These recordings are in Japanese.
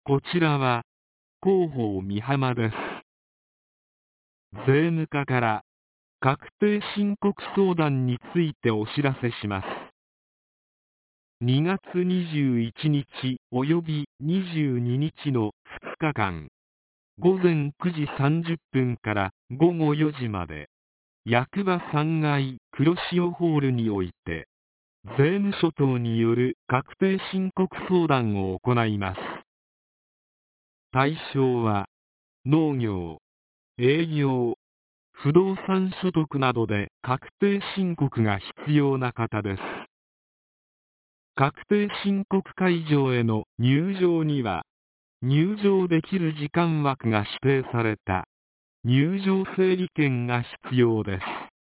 こちらは広報美浜です。税務課から確定申告相談についてお知らせします。2月21日及び22日の2日間、午前9時30分から午後4時まで、役場3階黒潮ホールにおいて、税務署等による確定申告相談を行います。対象は、農業、営業、不動産所得などで確定申告が必要な方です。確定申告会場への入場には、入場できる時間枠が指定された入場整理券が必要です。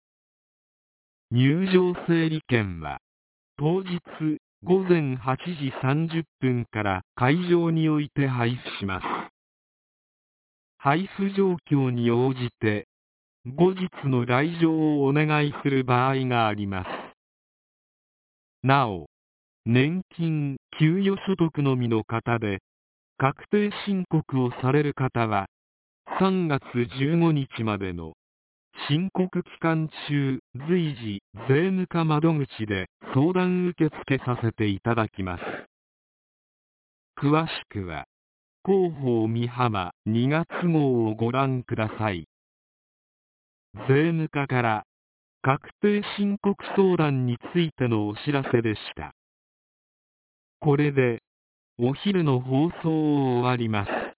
入場整理券は、当日午前8時30分から会場において配布します。配布状況に応じて、後日の来場をお願いする場合があります。なお、年金・給与所得のみの方で、確定申告をされる方は、3月15日までの申告期間中、随時、税務課窓口で相談受付させていただきます。詳しくは、広報美浜2月号をご覧ください。税務課から確定申告相談についてのお知らせでした。これでお昼の放送を終わります。